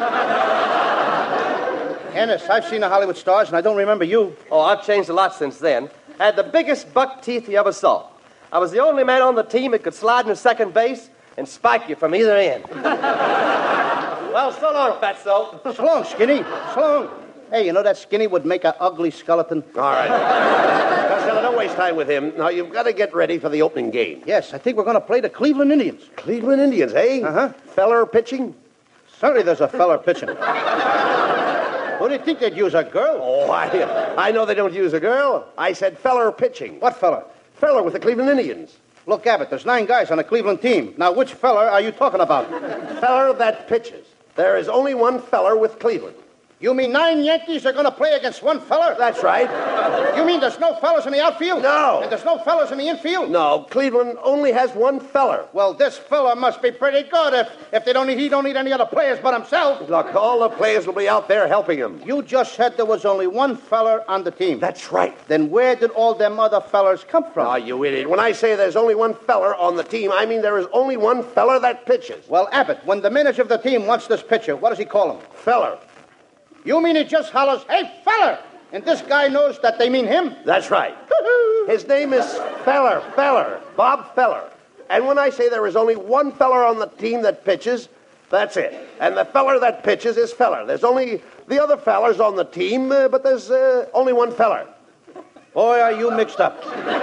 Ennis, I've seen the Hollywood Stars, and I don't remember you. Oh, I've changed a lot since then. I had the biggest buck teeth you ever saw. I was the only man on the team that could slide into second base and spike you from either end. Well, so long, Fatso. So long, Skinny. So long. Hey, you know that Skinny would make an ugly skeleton? All right. Costello, don't waste time with him. Now, you've got to get ready for the opening game. Yes, I think we're going to play the Cleveland Indians. Cleveland Indians, eh? Uh-huh. Feller pitching? Certainly there's a feller pitching. Who do you think they'd use, a girl? Oh, I, I know they don't use a girl. I said feller pitching. What feller? Feller with the Cleveland Indians. Look, Abbott, there's nine guys on the Cleveland team. Now, which feller are you talking about? Feller that pitches. There is only one feller with Cleveland. You mean nine Yankees are going to play against one feller? That's right. You mean there's no fellas in the outfield? No. And there's no fellas in the infield? No, Cleveland only has one feller. Well, this fella must be pretty good if, if they don't need, he don't need any other players but himself. Look, all the players will be out there helping him. You just said there was only one feller on the team. That's right. Then where did all them other fellers come from? Ah, you idiot. When I say there's only one feller on the team, I mean there is only one feller that pitches. Well, Abbott, when the manager of the team wants this pitcher, what does he call him? Feller. You mean he just hollers, "Hey, feller!" And this guy knows that they mean him? That's right. His name is Feller, Feller, Bob Feller. And when I say there is only one feller on the team that pitches, that's it. And the feller that pitches is Feller. There's only the other fellers on the team, uh, but there's uh, only one feller. Boy, are you mixed up.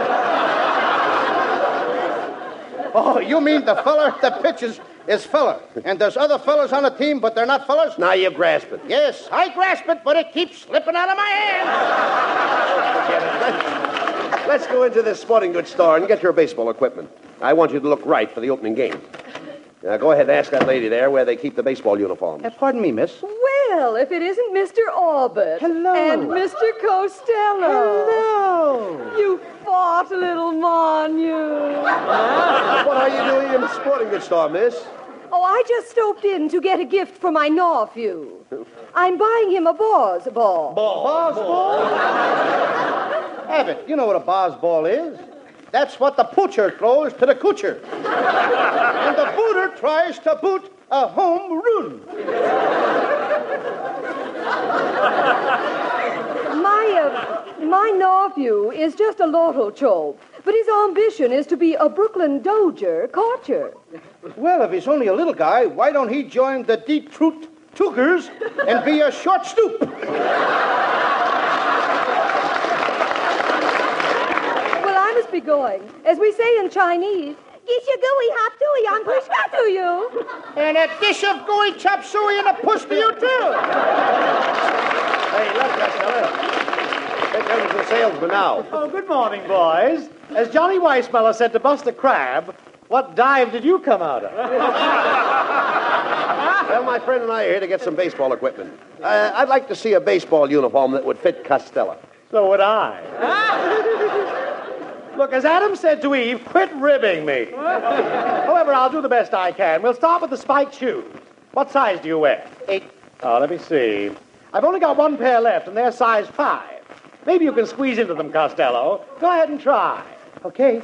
Oh, you mean the feller that pitches is feller, and there's other fellers on the team, but they're not fellers? Now you grasp it. Yes, I grasp it, but it keeps slipping out of my hand. Let's, let's go into this sporting goods store and get your baseball equipment. I want you to look right for the opening game. Now, go ahead and ask that lady there where they keep the baseball uniforms. Uh, pardon me, miss. Well, if it isn't Mister Albert. Hello. And Mister Costello. Hello. You fought, little mon, you. What are you doing in the sporting goods store, miss? Oh, I just stopped in to get a gift for my nephew. I'm buying him a Boz ball. Boz ball? Abbott, you know what a Boz ball is. That's what the poocher throws to the coocher. And the booter tries to boot a home run. My, uh, my nephew is just a lotto chope, but his ambition is to be a Brooklyn Doger catcher. Well, if he's only a little guy, why don't he join the Detroit Tigers and be a short stoop? Be going. As we say in Chinese, "Gish you gooey hop dooey on push got to you." And a dish of gooey chop suey and a push to you, too. Hey, look, Costello. Here comes the salesman now. Oh, good morning, boys. As Johnny Weissmuller said to Buster Crabbe, what dive did you come out of? Well, my friend and I are here to get some baseball equipment. Uh, I'd like to see a baseball uniform that would fit Costello. So would I. Look, as Adam said to Eve, quit ribbing me. However, I'll do the best I can. We'll start with the spiked shoes. What size do you wear? Eight. Oh, let me see. I've only got one pair left, and they're size five. Maybe you can squeeze into them, Costello. Go ahead and try. Okay.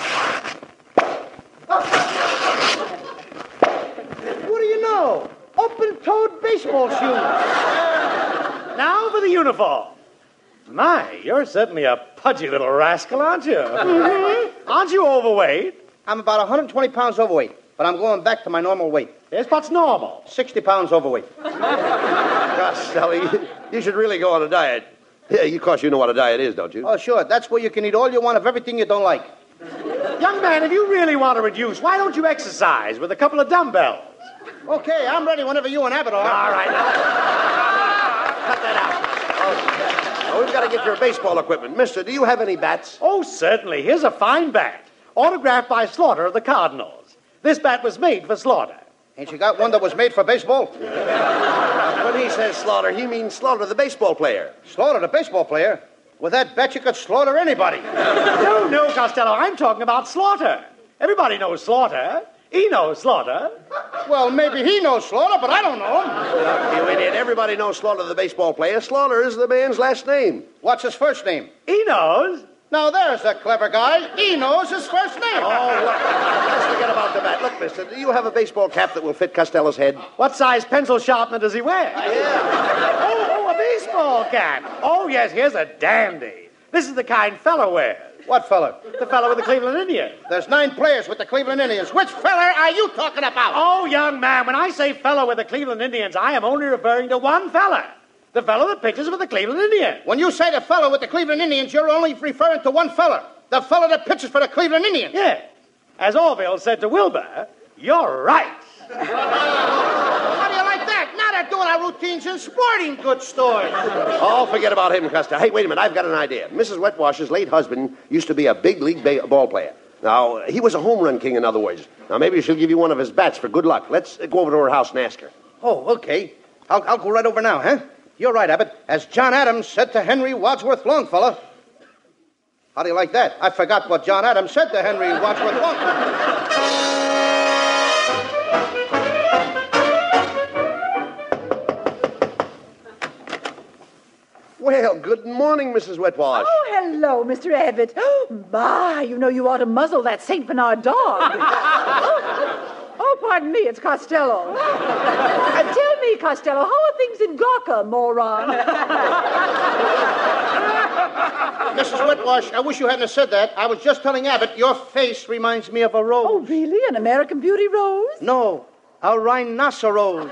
What do you know? Open-toed baseball shoes. Now for the uniform. My, you're certainly a pudgy little rascal, aren't you? Mm-hmm. Aren't you overweight? I'm about one hundred twenty pounds overweight, but I'm going back to my normal weight. Yes, what's normal? sixty pounds overweight. Costello, you, you should really go on a diet. Yeah, of course you know what a diet is, don't you? Oh, sure. That's where you can eat all you want of everything you don't like. Young man, if you really want to reduce, why don't you exercise with a couple of dumbbells? Okay, I'm ready whenever you and Abbott are. All right. Cut that out. Oh. Now, we've got to get your baseball equipment. Mister, do you have any bats? Oh, certainly. Here's a fine bat. Autographed by Slaughter of the Cardinals. This bat was made for Slaughter. Ain't you got one that was made for baseball? When he says Slaughter, he means Slaughter, the baseball player. Slaughter, the baseball player? With that bet, you could slaughter anybody. No, no, Costello, I'm talking about Slaughter. Everybody knows Slaughter. He knows Slaughter. Well, maybe he knows Slaughter, but I don't know him. You idiot. Everybody knows Slaughter, the baseball player. Slaughter is the man's last name. What's his first name? He knows. Now, there's a clever guy. He knows his first name. Oh, look. Let's forget about the bat. Look, mister, do you have a baseball cap that will fit Costello's head? What size pencil sharpener does he wear? Yeah. oh, oh, a baseball cap. Oh, yes, here's a dandy. This is the kind fella wears. What fella? The fella with the Cleveland Indians. There's nine players with the Cleveland Indians. Which fella are you talking about? Oh, young man, when I say fella with the Cleveland Indians, I am only referring to one fella. The fellow that pitches with the Cleveland Indians. When you say the fellow with the Cleveland Indians, you're only referring to one fella. The fella that pitches for the Cleveland Indians. Yeah. As Orville said to Wilbur, you're right. How do you like that? Now they're doing our routines in sporting goods stores. Oh, forget about him, Costello. Hey, wait a minute. I've got an idea. Missus Wetwash's late husband used to be a big league ba- ball player. Now, he was a home run king, in other words. Now, maybe she'll give you one of his bats for good luck. Let's go over to her house and ask her. Oh, okay. I'll, I'll go right over now, huh? You're right, Abbott. As John Adams said to Henry Wadsworth Longfellow. How do you like that? I forgot what John Adams said to Henry Wadsworth Longfellow. Well, good morning, Missus Wetwash. Oh, hello, Mister Abbott. Oh, my, you know you ought to muzzle that Saint Bernard dog. oh, oh, pardon me, it's Costello. Uh, tell me, Costello, how are things in Gawker, moron? Missus Wetwash, I wish you hadn't said that. I was just telling Abbott your face reminds me of a rose. Oh, really? An American Beauty rose? No, a rhinoceros.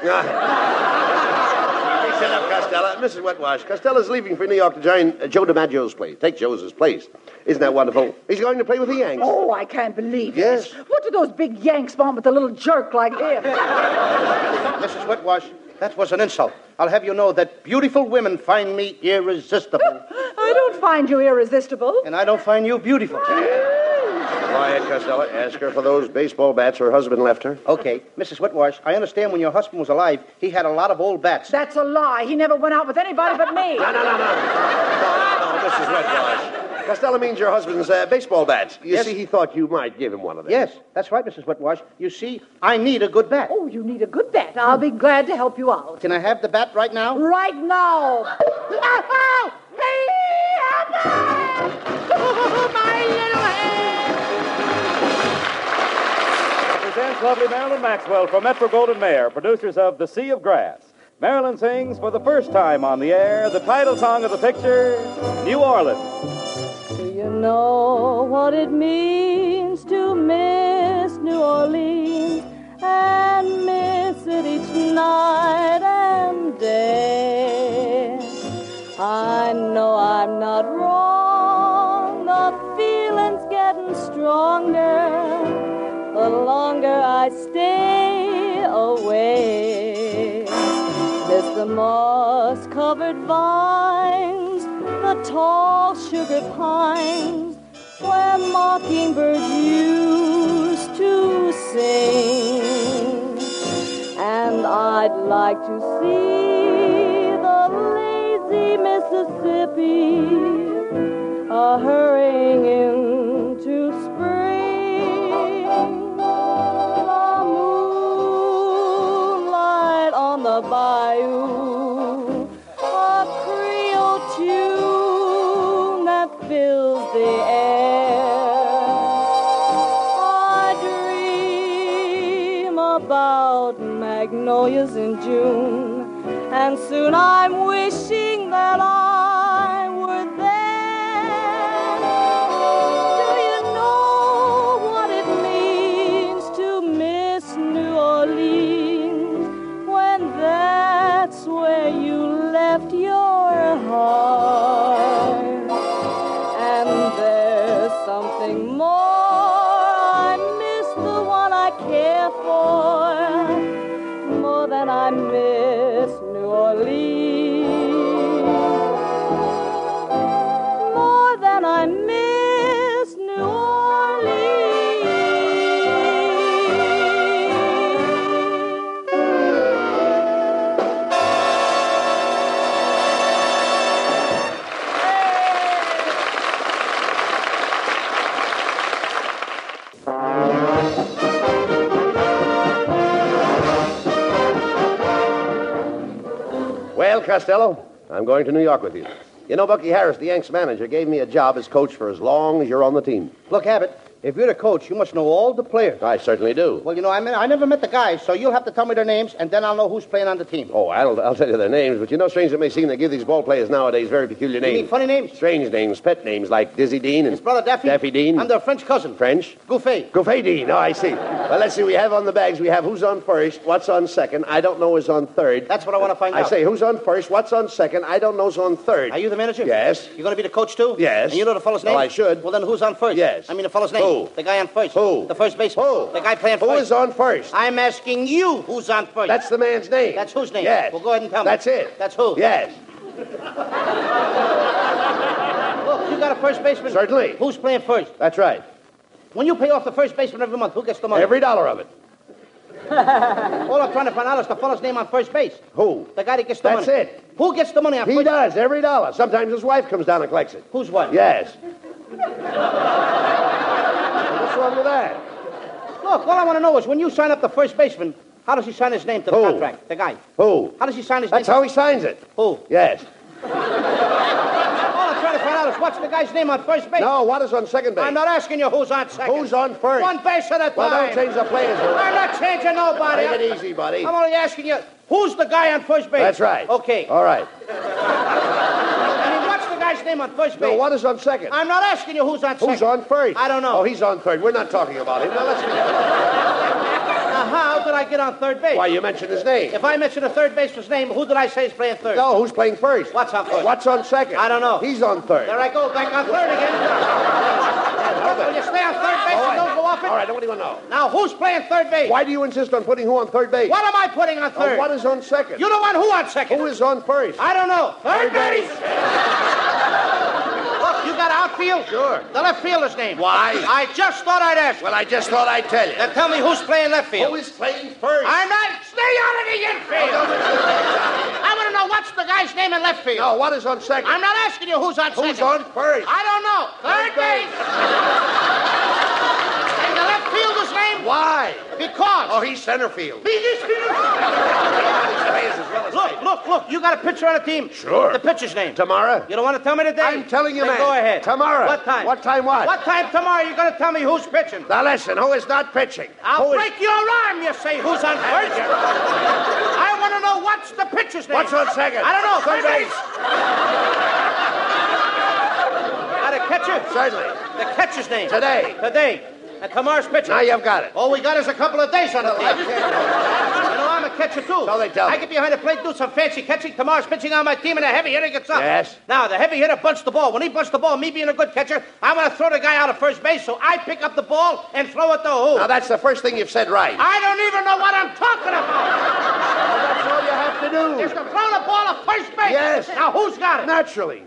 Shut up, Costello. Missus Wetwash, Costello's leaving for New York to join uh, Joe DiMaggio's place. Take Joe's place. Isn't that wonderful? He's going to play with the Yanks. Oh, I can't believe yes. it. What do those big Yanks want with a little jerk like him? Missus Wetwash, that was an insult. I'll have you know that beautiful women find me irresistible. I don't find you irresistible. And I don't find you beautiful. Quiet, Costello. Ask her for those baseball bats her husband left her. Okay. Missus Wetwash, I understand when your husband was alive, he had a lot of old bats. That's a lie. He never went out with anybody but me. No, no, no, no. No, no, Missus Wetwash. Costello means your husband's uh, baseball bats. You yes. see, he thought you might give him one of them. Yes, that's right, Missus Wetwash. You see, I need a good bat. Oh, you need a good bat. I'll be glad to help you out. Can I have the bat right now? Right now. Oh, my little head! Presents lovely Marilyn Maxwell for Metro-Goldwyn-Mayer, producers of The Sea of Grass. Marilyn sings for the first time on the air the title song of the picture, New Orleans. Do you know what it means to miss New Orleans and miss it each night and day? I know I'm not wrong, the feeling's getting stronger the longer I stay away. Miss the moss-covered vines, the tall sugar pines, where mockingbirds used to sing. And I'd like to see the lazy Mississippi a hurrying into spring. The moonlight on the bayou, a Creole tune that fills the air. I dream about magnolias in June, and soon I'm wishing that I were there. Do you know what it means to miss New Orleans when that's where you left your heart? And there's something more. I miss the one I care for more than I miss New Orleans. Costello. I'm going to New York with you. You know, Bucky Harris, the Yanks manager, gave me a job as coach for as long as you're on the team. Look, Abbott, if you're the coach, you must know all the players. I certainly do. Well, you know, I mean, I never met the guys, so you'll have to tell me their names, and then I'll know who's playing on the team. Oh, I'll, I'll tell you their names, but you know, strange it may seem, they give these ball players nowadays very peculiar names. You mean funny names? Strange names, pet names, like Dizzy Dean and... His brother Daffy? Daffy Dean. I'm their French cousin. French? Gouffet. Gouffet Dean, oh, I see. Well, let's see, we have on the bags, we have who's on first, what's on second, I don't know who's on third. That's what I want to find I out. I say, who's on first, what's on second, I don't know who's on third. Are you the manager? Yes. You're going to be the coach, too? Yes. And you know the fellow's name? Well, I should. Well, then who's on first? Yes. I mean the fellow's name. Who? The guy on first. Who? The first baseman. Who? The guy playing Who first. Who is on first? I'm asking you who's on first. That's the man's name. That's whose name? Yes. Well, go ahead and tell me. That's it. That's who? Yes. Look, you got a first baseman. Certainly. Who's playing first? That's right. When you pay off the first baseman every month, who gets the money? Every dollar of it. All I'm trying to find out is the fellow's name on first base. Who? The guy that gets the That's money. That's it. Who gets the money on he first? He does, every dollar. Sometimes his wife comes down and collects it. Whose wife? Yes. What's wrong with that? Look, all I want to know is when you sign up the first baseman, how does he sign his name to the Who? contract? The guy. Who? How does he sign his That's name? That's how he signs it. Who? Yes. All I'm trying to find out is what's the guy's name on first base? No, what is on second base? I'm not asking you who's on second. Who's on first? One base at a time. Well, don't change the players. I'm not changing nobody. Take it easy, buddy. I'm only asking you, who's the guy on first base? That's right. Okay. All right. I mean, what's the guy's name on first base? No, what is on second? I'm not asking you who's on second. Who's on first? I don't know. Oh, he's on third. We're not talking about him. Now, let's... Now, how did I get on third base? Why, you mentioned his name. If I mention a third baseman's name, who did I say is playing third? No, who's playing first? What's on first? What's on second? I don't know. He's on third. There I go, back on third again. Will you stay on third base and don't go off it? All right, what do you want to know? Now, who's playing third base? Why do you insist on putting who on third base? What am I putting on third? Oh, what is on second? You don't want who on second? Who is on first? I don't know. Third, third base. Look, you got outfield? Sure. The left fielder's name. Why? I just thought I'd ask. Well, I just thought I'd tell you. Then tell me who's playing left field. Who is playing first? I'm not. Stay out of the infield. I want to know what's the guy's name in left field. No, what is on second? I'm not asking you who's on second. Who's on first? I don't know. Third, third base. And the left fielder's name? Why? Because. Oh, he's center field. He is center field. Look, look, look. You got a pitcher on a team. Sure. The pitcher's name. Tomorrow. You don't want to tell me today? I'm telling you, then man. Go ahead. Tomorrow. What time? What time what? What time tomorrow you're going to tell me who's pitching? Now listen, who is not pitching? I'll who break is... your arm, you say. Who's on first? I want to know what's the pitcher's name. What's on second? I don't know. Third base. Got a catcher? Certainly. The catcher's name. Today. Today. And tomorrow's pitcher. Now you've got it. All we got is a couple of days on the team. You know, I'm a catcher, too. So they tell me. I get behind the plate, do some fancy catching. Tomorrow's pitching on my team, and a heavy hitter gets up. Yes. Now, the heavy hitter bunts the ball. When he bunts the ball, me being a good catcher, I want to throw the guy out of first base, so I pick up the ball and throw it to who? Now, that's the first thing you've said right. I don't even know what I'm talking about. Well, that's all you have to do. Is to throw the ball at first base. Yes. Now, who's got it? Naturally.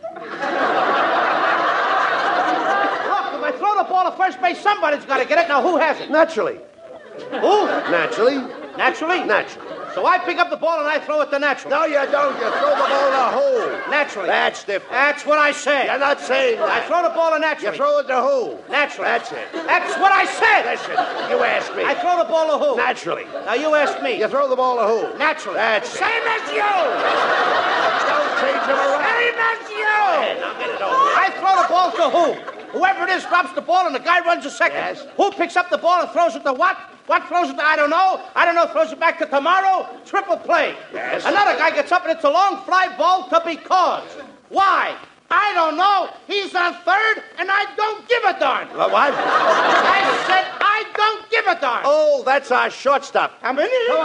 If I throw the ball at first base, somebody's got to get it. Now, who has it? Naturally. Who? Naturally. Naturally? Naturally. So I pick up the ball and I throw it to Natural. No, you don't. You throw the ball in a hole. Naturally. That's different. That's what I said. You're not saying that. I throw the ball to Naturally. You throw it to who? Naturally. That's it. That's what I said. Listen, you asked me. I throw the ball to who? Naturally. Now you asked me. You throw the ball to who? Naturally. That's Same it. as you. Don't change them around. Same as you. Go ahead, now get it over. I throw the ball to who? Whoever it is drops the ball and the guy runs a second. Yes. Who picks up the ball and throws it to what? What throws it to? I don't know. I don't know. Throws it back to Tomorrow. Triple play. Yes. Another guy gets up and it's a long fly ball to because. Why? I don't know. He's on third and I don't give a darn. Uh, what? I said I don't give a darn. Oh, that's our shortstop. I'm in it.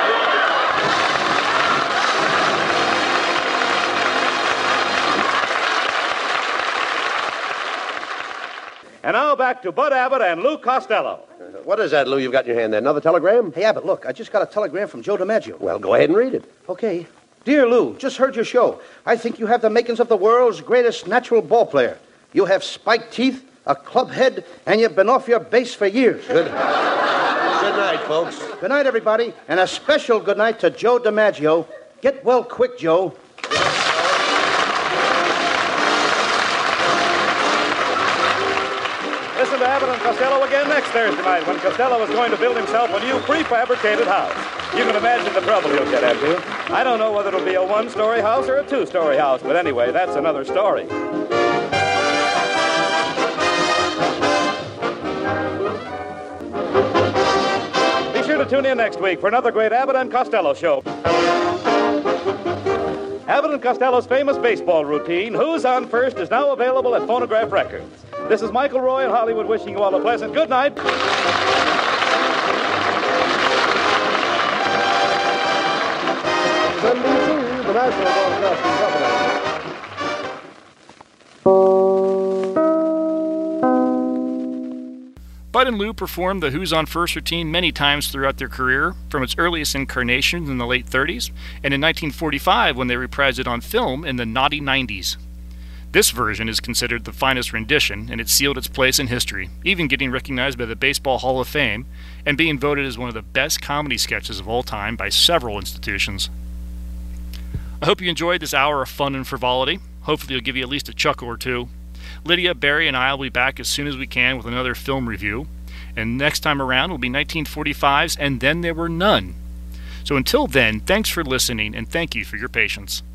And now back to Bud Abbott and Lou Costello. Uh, what is that, Lou, you've got in your hand there? Another telegram? Hey, Abbott, look. I just got a telegram from Joe DiMaggio. Well, go ahead and read it. Okay. Dear Lou, just heard your show. I think you have the makings of the world's greatest natural ball player. You have spiked teeth, a club head, and you've been off your base for years. Good. Good night, folks. Good night, everybody. And a special good night to Joe DiMaggio. Get well quick, Joe. Listen to Abbott and Costello again next Thursday night when Costello is going to build himself a new prefabricated house. You can imagine the trouble he'll get into. I don't know whether it'll be a one-story house or a two-story house, but anyway, that's another story. Be sure to tune in next week for another great Abbott and Costello show. Abbott and Costello's famous baseball routine, Who's on First, is now available at Phonograph Records. This is Michael Roy in Hollywood wishing you all a pleasant good night. N B C, the National Broadcasting Company. Bud and Lou performed the Who's on First routine many times throughout their career, from its earliest incarnations in the late thirties, and in nineteen forty-five when they reprised it on film in the naughty nineties. This version is considered the finest rendition, and it sealed its place in history, even getting recognized by the Baseball Hall of Fame, and being voted as one of the best comedy sketches of all time by several institutions. I hope you enjoyed this hour of fun and frivolity. Hopefully it'll give you at least a chuckle or two. Lydia, Barry, and I will be back as soon as we can with another film review. And next time around will be nineteen forty-five's And Then There Were None. So until then, thanks for listening, and thank you for your patience.